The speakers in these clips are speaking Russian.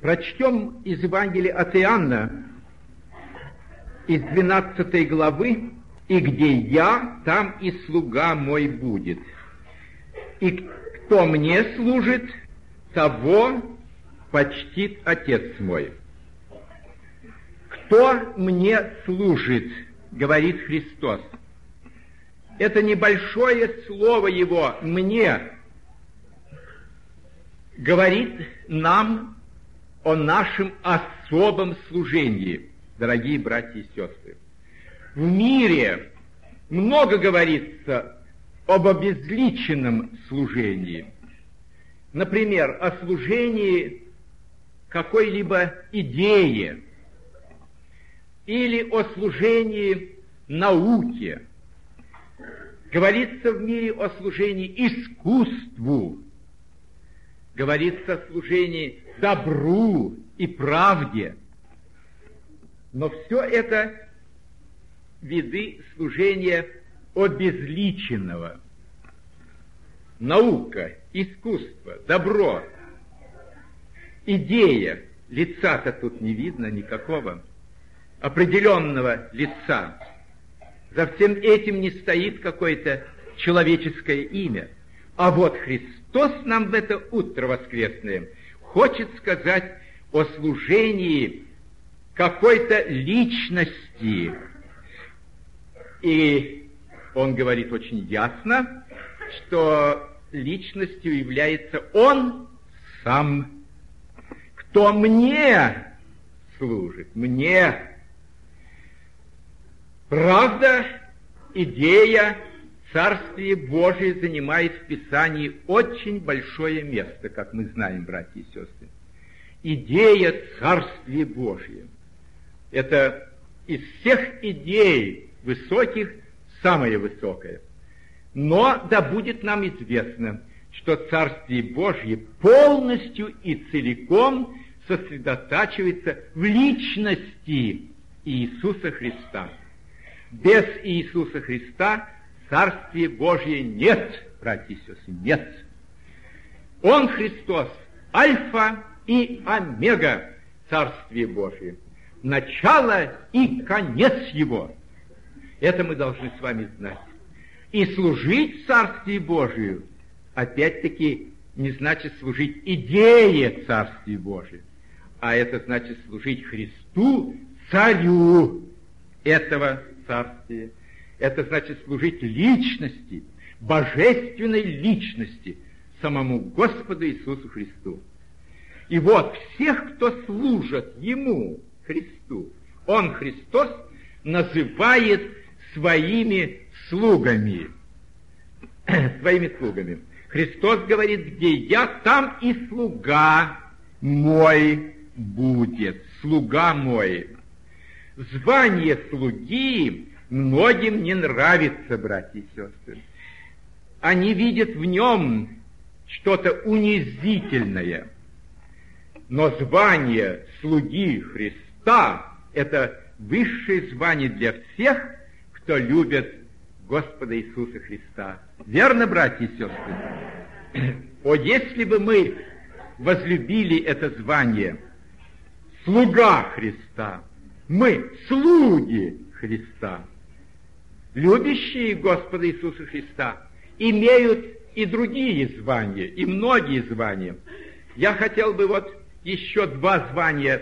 Прочтем из Евангелия от Иоанна, из 12 главы, «И где я, там и слуга мой будет. И кто мне служит, того почтит Отец мой». «Кто мне служит?» — говорит Христос. Это небольшое слово Его «мне» говорит нам о нашем особом служении, дорогие братья и сестры. В мире много говорится об обезличенном служении. Например, о служении какой-либо идее или о служении науке. Говорится в мире о служении искусству, говорится о служении добру и правде. Но все это виды служения обезличенного. Наука, искусство, добро, идея, лица-то тут не видно никакого, определенного лица. За всем этим не стоит какое-то человеческое имя. А вот Христос нам в это утро воскресное хочет сказать о служении какой-то личности. И он говорит очень ясно, что личностью является Он сам. Кто мне служит? Мне. Правда, идея Царствия Божия занимает в Писании очень большое место, как мы знаем, братья и сестры. Идея Царствия Божия – это из всех идей высоких самая высокая. Но да будет нам известно, что Царствие Божье полностью и целиком сосредотачивается в личности Иисуса Христа. Без Иисуса Христа Царствия Божье нет, братья и сестры, нет. Он, Христос, альфа и омега Царствия Божия, начало и конец его. Это мы должны с вами знать. И служить Царствию Божию, опять-таки, не значит служить идее Царствия Божия, а это значит служить Христу, Царю этого Царствия. Это значит служить личности, божественной личности, самому Господу Иисусу Христу. И вот всех, кто служит Ему, Христу, Он, Христос, называет своими слугами. Своими слугами. Христос говорит, где я, там и слуга мой будет. Слуга мой. Звание слуги многим не нравится, братья и сестры. Они видят в нем что-то унизительное. Но звание слуги Христа – это высшее звание для всех, кто любит Господа Иисуса Христа. Верно, братья и сестры? О, если бы мы возлюбили это звание, слуга Христа, мы слуги Христа, любящие Господа Иисуса Христа, имеют и другие звания, и многие звания. Я хотел бы вот еще два звания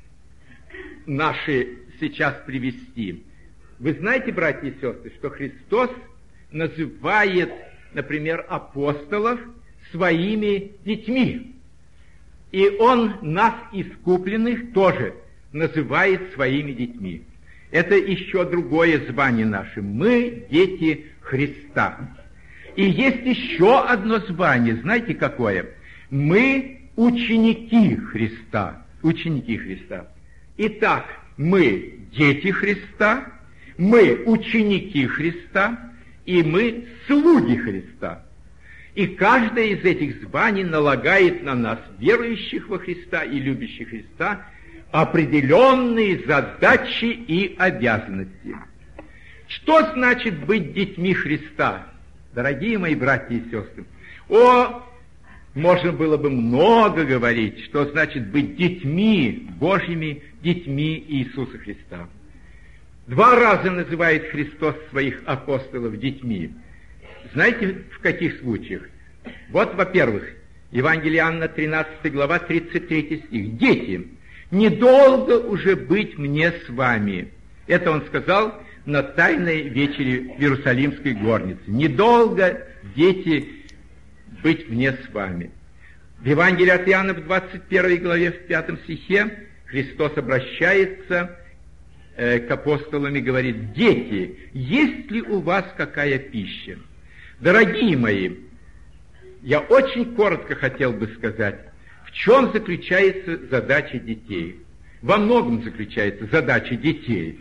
наши сейчас привести. Вы знаете, братья и сестры, что Христос называет, например, апостолов своими детьми. И Он нас, искупленных, тоже называет своими детьми. Это еще другое звание наше. Мы дети Христа. И есть еще одно звание, знаете какое? Мы ученики Христа. Ученики Христа. Итак, мы дети Христа, мы ученики Христа, и мы слуги Христа. И каждое из этих званий налагает на нас, верующих во Христа и любящих Христа, определенные задачи и обязанности. Что значит быть детьми Христа? Дорогие мои братья и сестры, можно было бы много говорить, что значит быть детьми Божьими, детьми Иисуса Христа. 2 раза называет Христос своих апостолов детьми. Знаете, в каких случаях? Вот, во-первых, Евангелие Иоанна, 13 глава, 33 стих. «Дети, недолго уже быть мне с вами». Это он сказал на тайной вечере в Иерусалимской горнице. «Недолго, дети, быть мне с вами». В Евангелии от Иоанна в 21 главе, в 5 стихе, Христос обращается к апостолам и говорит: «Дети, есть ли у вас какая пища?» Дорогие мои, я очень коротко хотел бы сказать, в чем заключается задача детей. Во многом заключается задача детей.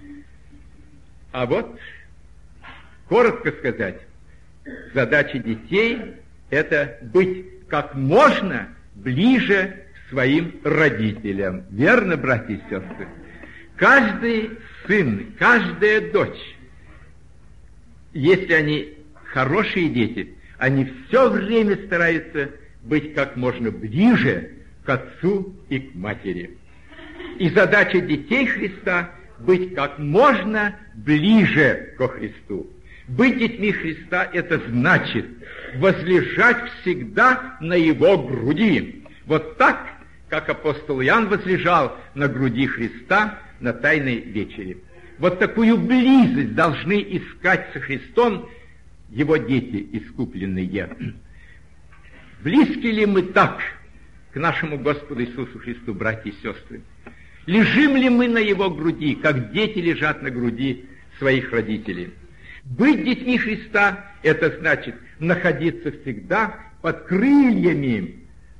А вот, коротко сказать, задача детей – это быть как можно ближе к своим родителям. Верно, братья и сестры? Каждый сын, каждая дочь, если они хорошие дети, они все время стараются быть как можно ближе к отцу и к матери. И задача детей Христа – быть как можно ближе ко Христу. Быть детьми Христа – это значит возлежать всегда на Его груди. Вот так, как апостол Иоанн возлежал на груди Христа на Тайной вечере. Вот такую близость должны искать со Христом Его дети искупленные. Близки ли мы так к нашему Господу Иисусу Христу, братья и сестры? Лежим ли мы на Его груди, как дети лежат на груди своих родителей? Быть детьми Христа – это значит находиться всегда под крыльями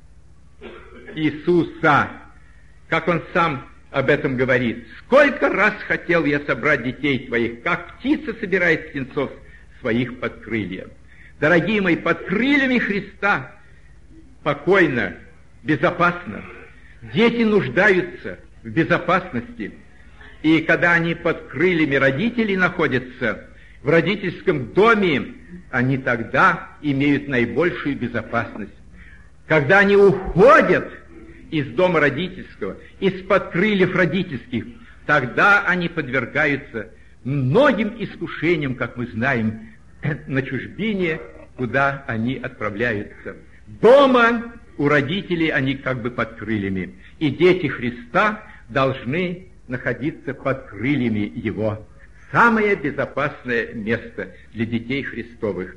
Иисуса, как Он сам об этом говорит. «Сколько раз хотел я собрать детей твоих, как птица собирает птенцов своих под крылья». Дорогие мои, под крыльями Христа спокойно, безопасно. Дети нуждаются в безопасности. И когда они под крыльями родителей находятся, в родительском доме, они тогда имеют наибольшую безопасность. Когда они уходят из дома родительского, из-под крыльев родительских, тогда они подвергаются многим искушениям, как мы знаем, на чужбине, куда они отправляются. Дома у родителей они как бы под крыльями. И дети Христа должны находиться под крыльями Его. Самое безопасное место для детей Христовых.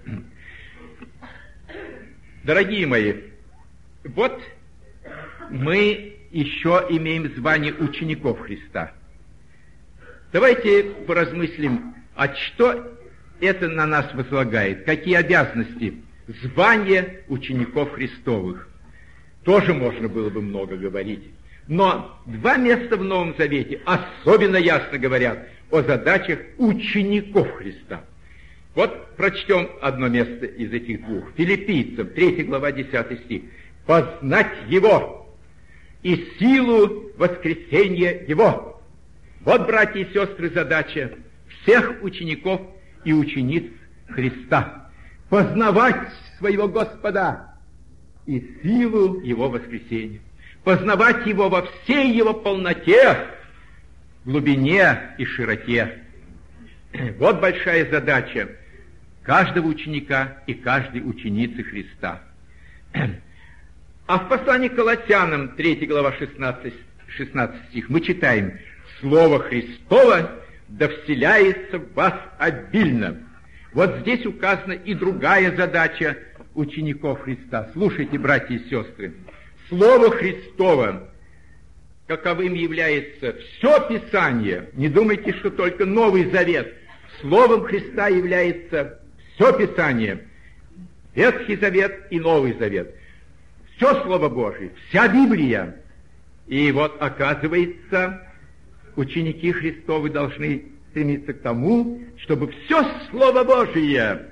Дорогие мои, вот мы еще имеем звание учеников Христа. Давайте поразмыслим, а что это на нас возлагает, какие обязанности, звание учеников Христовых. Тоже можно было бы много говорить. Но 2 места в Новом Завете особенно ясно говорят о задачах учеников Христа. Вот прочтем одно место из этих 2. Филиппийцам, 3 глава, 10 стих. «Познать Его и силу воскресения Его». Вот, братья и сестры, задача всех учеников и учениц Христа. Познавать своего Господа и силу Его воскресения. Познавать Его во всей Его полноте, глубине и широте. Вот большая задача каждого ученика и каждой ученицы Христа. А в послании к Колоссянам, 3 глава, 16 стих, мы читаем: «Слово Христово да вселяется в вас обильно». Вот здесь указана и другая задача учеников Христа. Слушайте, братья и сестры, Слово Христово, каковым является все Писание. Не думайте, что только Новый Завет. Словом Христа является все Писание. Ветхий Завет и Новый Завет. Все Слово Божие, вся Библия. И вот, оказывается, ученики Христовы должны стремиться к тому, чтобы все Слово Божие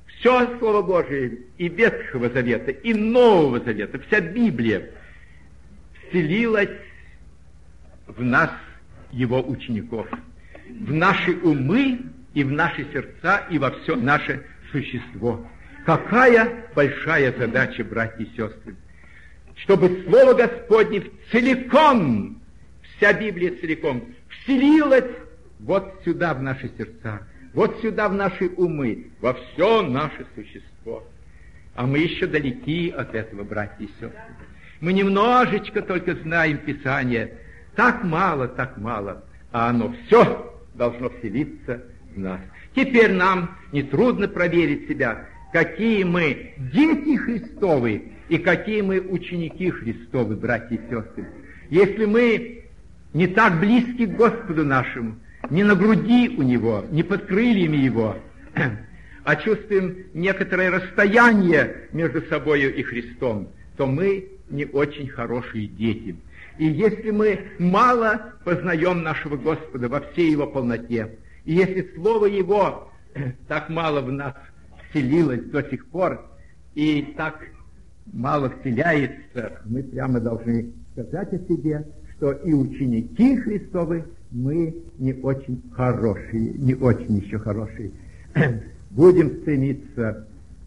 и Ветхого Завета, и Нового Завета, вся Библия вселилась в нас, Его учеников, в наши умы и в наши сердца и во все наше существо. Какая большая задача, братья и сестры, чтобы Слово Господне целиком, вся Библия целиком, вселилась вот сюда, в наши сердца, вот сюда, в наши умы, во все наше существо. А мы еще далеки от этого, братья и сестры. Мы немножечко только знаем Писание, так мало, а оно все должно вселиться в нас. Теперь нам нетрудно проверить себя, какие мы дети Христовы и какие мы ученики Христовы, братья и сестры. Если мы не так близки к Господу нашему, не на груди у Него, не под крыльями Его, а чувствуем некоторое расстояние между собою и Христом, то мы не очень хорошие дети. И если мы мало познаем нашего Господа во всей Его полноте, и если Слово Его так мало в нас вселилось до сих пор, и так мало вселяется, мы прямо должны сказать о себе, что и ученики Христовы мы не очень хорошие, не очень еще хорошие. Будем стремиться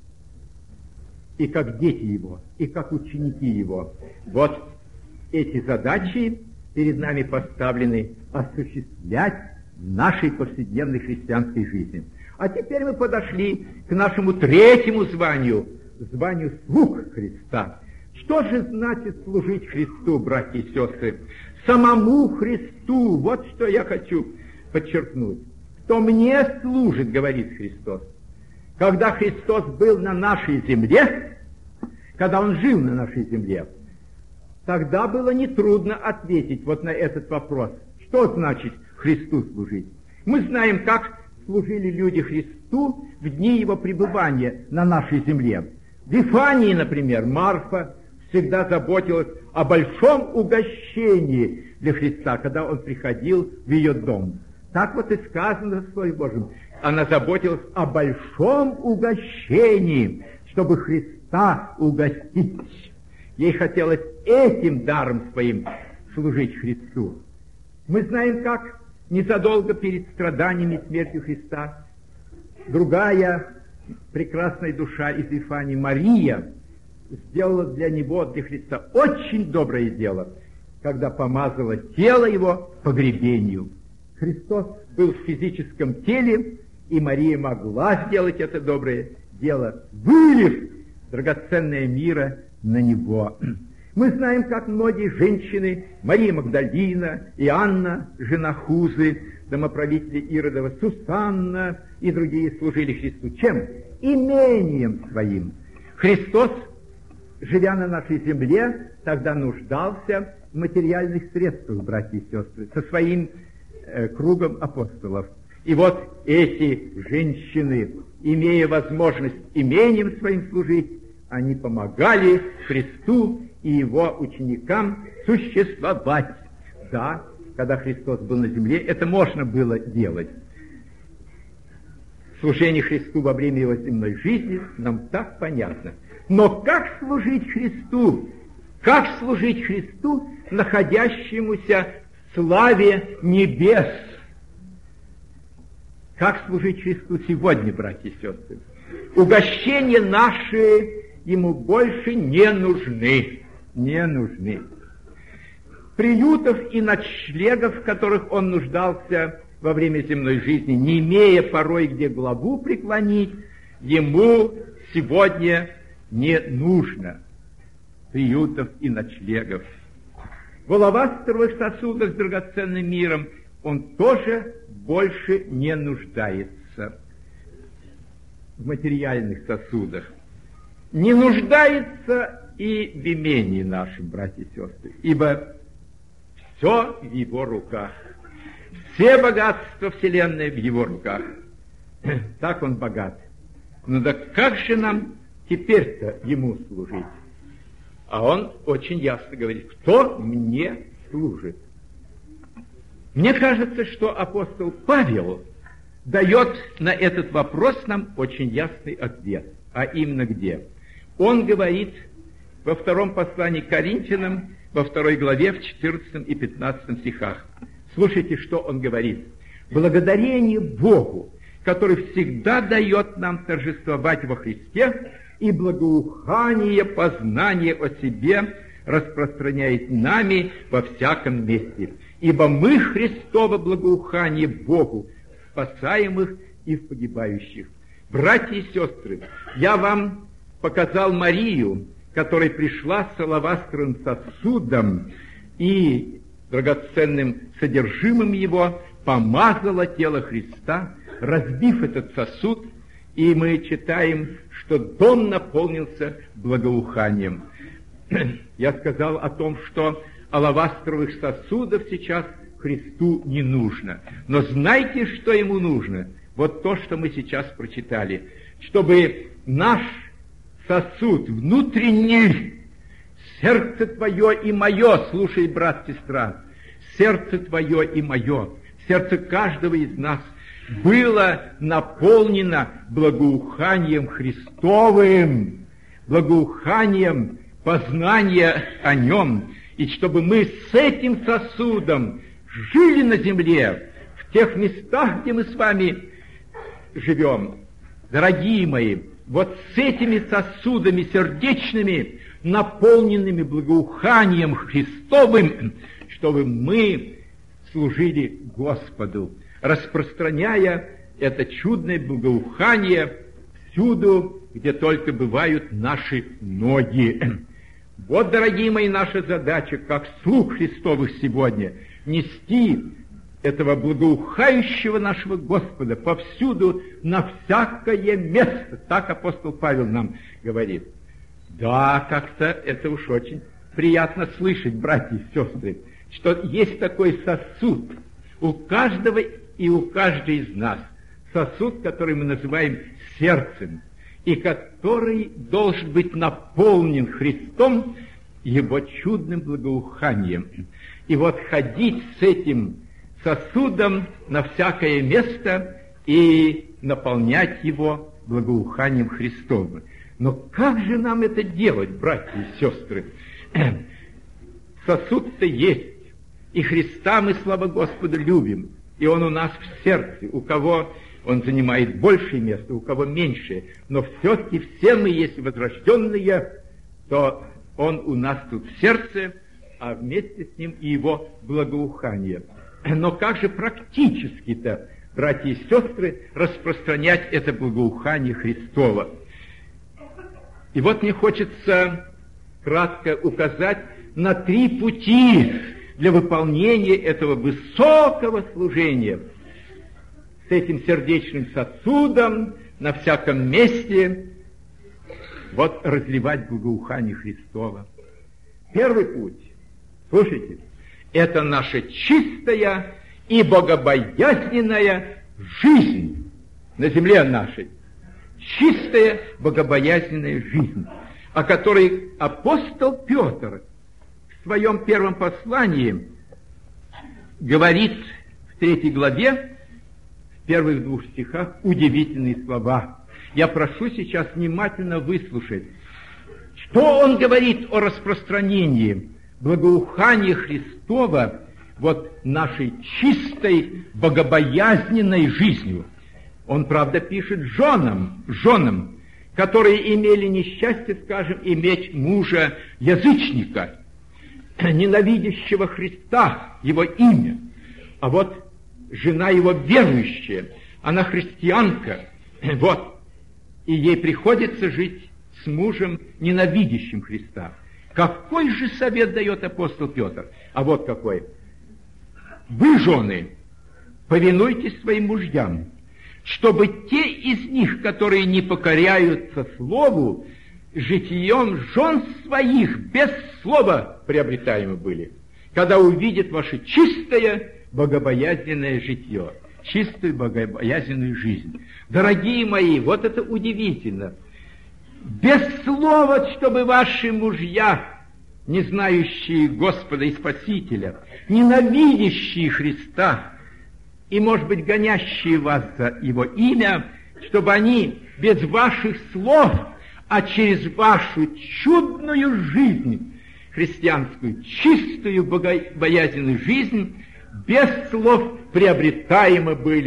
и как дети Его, и как ученики Его. Вот эти задачи перед нами поставлены осуществлять в нашей повседневной христианской жизни. А теперь мы подошли к нашему третьему званию, званию слуг Христа. Что же значит служить Христу, братья и сестры? Самому Христу, вот что я хочу подчеркнуть. Кто мне служит, говорит Христос. Когда Христос был на нашей земле, когда Он жил на нашей земле, тогда было нетрудно ответить вот на этот вопрос. Что значит Христу служить? Мы знаем, как служили люди Христу в дни Его пребывания на нашей земле. В Вифании, например, Марфа всегда заботилась о большом угощении для Христа, когда Он приходил в ее дом. Так вот и сказано в Слове Божьем. Она заботилась о большом угощении, чтобы Христа угостить. Ей хотелось этим даром своим служить Христу. Мы знаем, как незадолго перед страданиями и смертью Христа другая прекрасная душа из Вифании, Мария, сделала для Него, для Христа, очень доброе дело, когда помазала тело Его погребению. Христос был в физическом теле, и Мария могла сделать это доброе дело, вылив драгоценное мира на Него. Мы знаем, как многие женщины, Мария Магдалина и Анна, жена Хузы, домоправителя Иродова, Сусанна и другие служили Христу. Чем? Имением своим. Христос, живя на нашей земле, тогда нуждался в материальных средствах, братья и сестры, со своим кругом апостолов. И вот эти женщины, имея возможность имением своим служить, они помогали Христу и Его ученикам существовать. Да, когда Христос был на земле, это можно было делать. Служение Христу во время Его земной жизни нам так понятно. Но как служить Христу? Как служить Христу, находящемуся в славе небес? Как служить Христу сегодня, братья и сестры? Угощения наши Ему больше не нужны. Не нужны. Приютов и ночлегов, в которых Он нуждался во время земной жизни, не имея порой где главу преклонить, Ему сегодня не нужно приютов и ночлегов. В алавастровых сосудах с драгоценным миром Он тоже больше не нуждается. В материальных сосудах. Не нуждается и в имении нашем, братья и сестры, ибо все в Его руках. Все богатства вселенной в Его руках. Так Он богат. Ну да как же нам теперь-то Ему служить? А Он очень ясно говорит, кто мне служит. Мне кажется, что апостол Павел дает на этот вопрос нам очень ясный ответ. А именно где? Он говорит во втором послании к Коринфянам, во 2 главе, в 14 и 15 стихах. Слушайте, что он говорит. «Благодарение Богу, который всегда дает нам торжествовать во Христе, и благоухание познания о себе распространяет нами во всяком месте. Ибо мы Христово благоухание Богу, спасаемых и в погибающих. Братья и сестры, я вам показал Марию, которая пришла с алавастровым сосудом и драгоценным содержимым его помазала тело Христа, разбив этот сосуд, и мы читаем, что дом наполнился благоуханием. Я сказал о том, что алавастровых сосудов сейчас Христу не нужно. Но знаете, что ему нужно? Вот то, что мы сейчас прочитали. Чтобы наш сосуд внутренний, сердце твое и мое, слушай, брат, сестра, сердце твое и мое, сердце каждого из нас было наполнено благоуханием Христовым, благоуханием познания о Нем, и чтобы мы с этим сосудом жили на земле, в тех местах, где мы с вами живем. Дорогие мои, вот с этими сосудами сердечными, наполненными благоуханием Христовым, чтобы мы служили Господу, распространяя это чудное благоухание всюду, где только бывают наши ноги. Вот, дорогие мои, наша задача, как слуг Христовых сегодня, нести этого благоухающего нашего Господа повсюду, на всякое место. Так апостол Павел нам говорит. Да, как-то это уж очень приятно слышать, братья и сестры, что есть такой сосуд у каждого и у каждой из нас. Сосуд, который мы называем сердцем, и который должен быть наполнен Христом, Его чудным благоуханием. И вот ходить с этим сосудом на всякое место и наполнять его благоуханием Христовым. Но как же нам это делать, братья и сестры? Сосуд-то есть, и Христа мы, слава Господу, любим, и Он у нас в сердце, у кого Он занимает большее место, у кого меньшее, но все-таки все мы, если возрожденные, то Он у нас тут в сердце, а вместе с Ним и Его благоухание. Но как же практически-то, братья и сестры, распространять это благоухание Христово? И вот мне хочется кратко указать на 3 пути для выполнения этого высокого служения с этим сердечным сосудом на всяком месте, вот разливать благоухание Христова. Первый путь, слушайте, это наша чистая и богобоязненная жизнь на земле нашей. Чистая богобоязненная жизнь, о которой апостол Петр в своем первом послании говорит в 3 главе, в первых 2 стихах, удивительные слова. Я прошу сейчас внимательно выслушать, что он говорит о распространении благоухания Христова вот нашей чистой богобоязненной жизнью. Он, правда, пишет женам, которые имели несчастье, скажем, иметь мужа язычника, ненавидящего Христа, его имя. А вот жена его верующая, она христианка, вот, и ей приходится жить с мужем, ненавидящим Христа. Какой же совет дает апостол Петр? А вот какой. Вы, жены, повинуйтесь своим мужьям, чтобы те из них, которые не покоряются слову, житием жен своих без слова приобретаемы были, когда увидят ваше чистое богобоязненное житье, чистую богобоязненную жизнь. Дорогие мои, вот это удивительно. Без слова, чтобы ваши мужья, не знающие Господа и Спасителя, ненавидящие Христа и, может быть, гонящие вас за Его имя, чтобы они без ваших слов, а через вашу чудную жизнь, христианскую, чистую богобоязненную жизнь, без слов приобретаемы были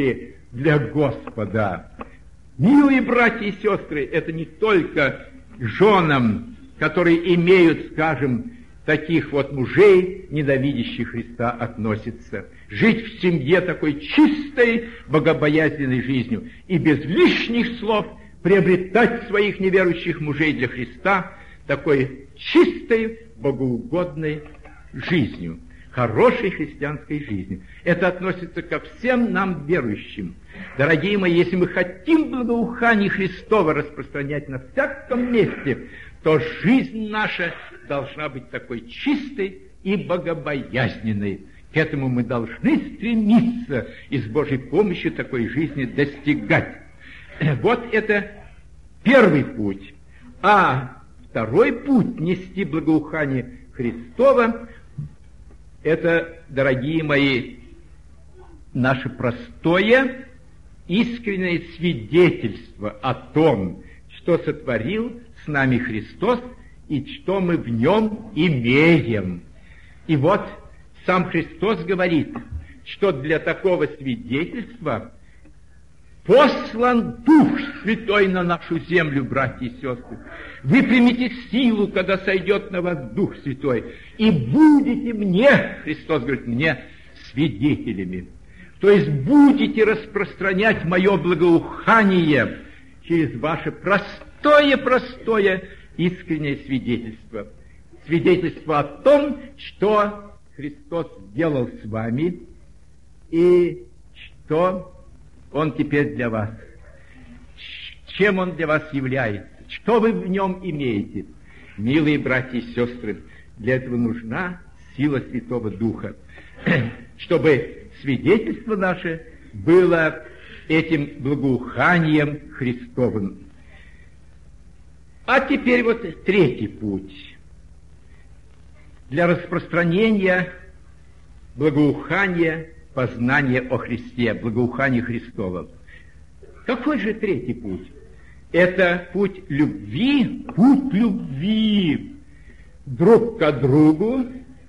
для Господа. Милые братья и сестры, это не только женам, которые имеют, скажем, таких вот мужей, ненавидящих Христа, относится. Жить в семье такой чистой, богобоязненной жизнью и без лишних слов приобретать своих неверующих мужей для Христа такой чистой, богоугодной жизнью, хорошей христианской жизнью. Это относится ко всем нам верующим. Дорогие мои, если мы хотим благоухание Христова распространять на всяком месте, то жизнь наша должна быть такой чистой и богобоязненной. К этому мы должны стремиться и с Божьей помощью такой жизни достигать. Вот это первый путь. А второй путь нести благоухание Христова — это, дорогие мои, наше простое, искреннее свидетельство о том, что сотворил с нами Христос и что мы в нем имеем. И вот сам Христос говорит, что для такого свидетельства послан Дух Святой на нашу землю, братья и сестры. Вы примите силу, когда сойдет на вас Дух Святой, и будете мне, Христос говорит, мне свидетелями. То есть будете распространять мое благоухание через ваше простое, искреннее свидетельство. Свидетельство о том, что Христос сделал с вами и что Он теперь для вас. Чем Он для вас является? Что вы в Нем имеете? Милые братья и сестры, для этого нужна сила Святого Духа, чтобы свидетельство наше было этим благоуханием Христовым. А теперь вот третий путь. Для распространения благоухания, познания о Христе, благоухания Христова. Какой же третий путь? Это путь любви друг к другу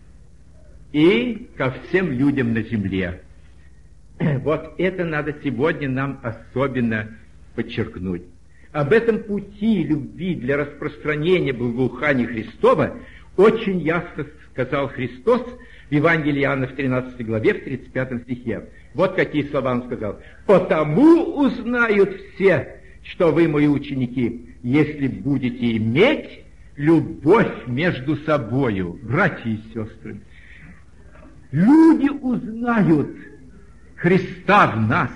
и ко всем людям на земле. Вот это надо сегодня нам особенно подчеркнуть. Об этом пути любви для распространения благоухания Христова очень ясно сказал Христос в Евангелии Иоанна в 13 главе, в 35 стихе. Вот какие слова Он сказал. «Потому узнают все, что вы мои ученики, если будете иметь любовь между собою». Братья и сестры, люди узнают Христа в нас.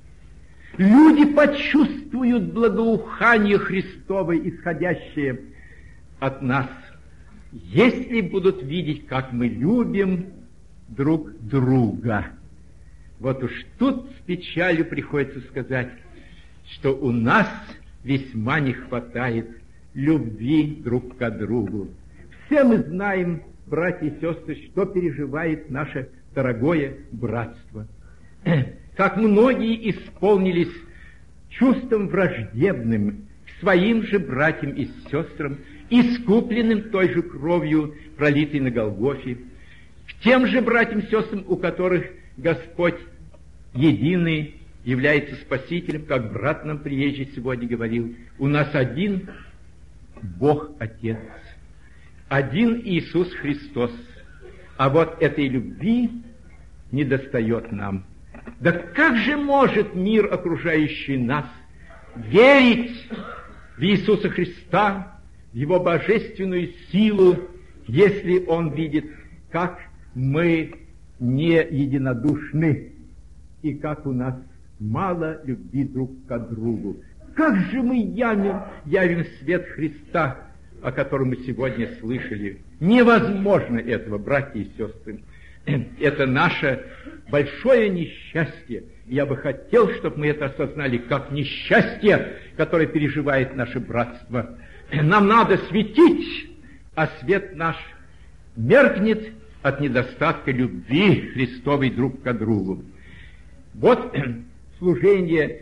Люди почувствуют благоухание Христово, исходящее от нас, если будут видеть, как мы любим друг друга. Вот уж тут с печалью приходится сказать, что у нас весьма не хватает любви друг к другу. Все мы знаем, братья и сестры, что переживает наше дорогое братство. Как многие исполнились чувством враждебным к своим же братьям и сестрам, искупленным той же кровью, пролитой на Голгофе, к тем же братьям и сестрам, у которых Господь единый является Спасителем, как брат нам приезжий сегодня говорил, у нас один Бог Отец, один Иисус Христос, а вот этой любви недостает нам. Да как же может мир, окружающий нас, верить в Иисуса Христа, в Его божественную силу, если он видит, как мы не единодушны и как у нас мало любви друг к другу? Как же мы явим свет Христа, о котором мы сегодня слышали? Невозможно этого, братья и сестры. Это наше большое несчастье. Я бы хотел, чтобы мы это осознали как несчастье, которое переживает наше братство. Нам надо светить, а свет наш меркнет от недостатка любви Христовой друг к другу. Вот служение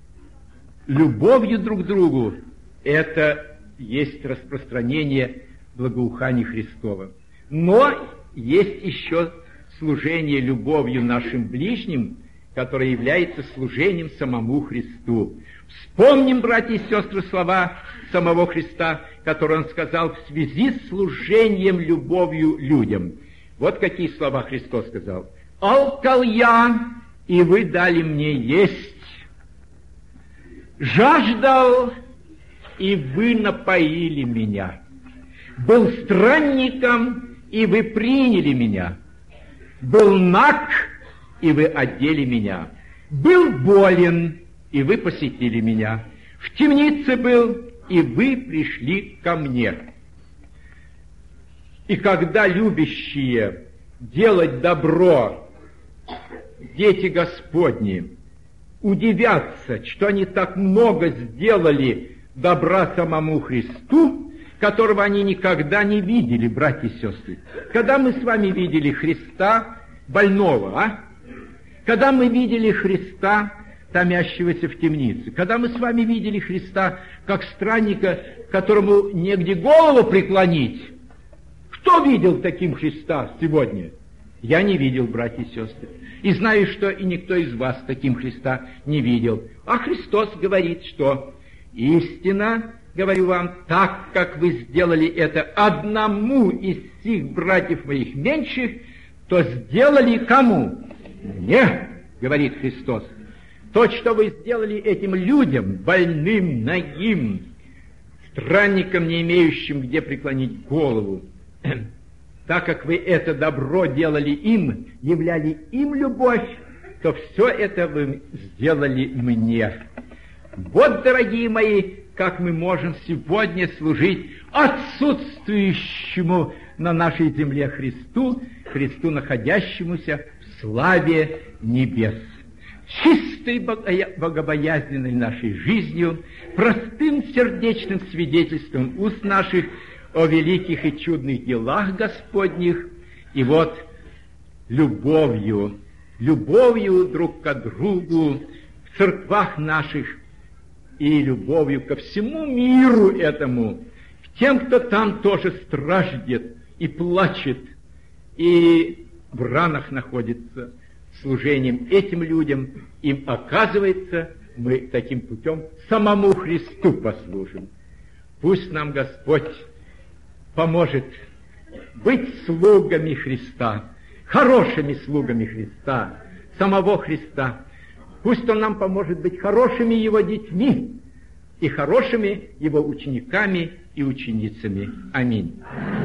любовью друг к другу — это есть распространение благоухания Христова. Но есть еще служение любовью нашим ближним, которое является служением самому Христу. Вспомним, братья и сестры, слова самого Христа, которые Он сказал в связи с служением, любовью людям. Вот какие слова Христос сказал. «Алкал я, и вы дали мне есть. Жаждал, и вы напоили меня. Был странником, и вы приняли меня. Был наг, и вы одели меня. Был болен, и вы посетили меня. В темнице был, и вы пришли ко мне». И когда любящие делать добро дети Господни удивятся, что они так много сделали добра самому Христу, которого они никогда не видели, братья и сестры. Когда мы с вами видели Христа больного, Когда мы видели Христа, томящегося в темнице, когда мы с вами видели Христа как странника, которому негде голову преклонить, кто видел таким Христа сегодня? Я не видел, братья и сестры. И знаю, что и никто из вас таким Христа не видел. А Христос говорит, что истинно, говорю вам, так, как вы сделали это одному из сих братьев моих меньших, то сделали кому? Мне, говорит Христос. То, что вы сделали этим людям, больным, нагим, странникам, не имеющим где преклонить голову, так как вы это добро делали им, являли им любовь, то все это вы сделали мне. Вот, дорогие мои, как мы можем сегодня служить отсутствующему на нашей земле Христу, Христу, находящемуся в славе небес. Чистой богобоязненной нашей жизнью, простым сердечным свидетельством уст наших о великих и чудных делах Господних, и вот любовью друг к другу в церквах наших, и любовью ко всему миру этому, к тем, кто там тоже страждет и плачет, и в ранах находится, служением этим людям, им оказывается, мы таким путем самому Христу послужим. Пусть нам Господь поможет быть слугами Христа, хорошими слугами Христа, самого Христа. Пусть Он нам поможет быть хорошими Его детьми и хорошими Его учениками и ученицами. Аминь.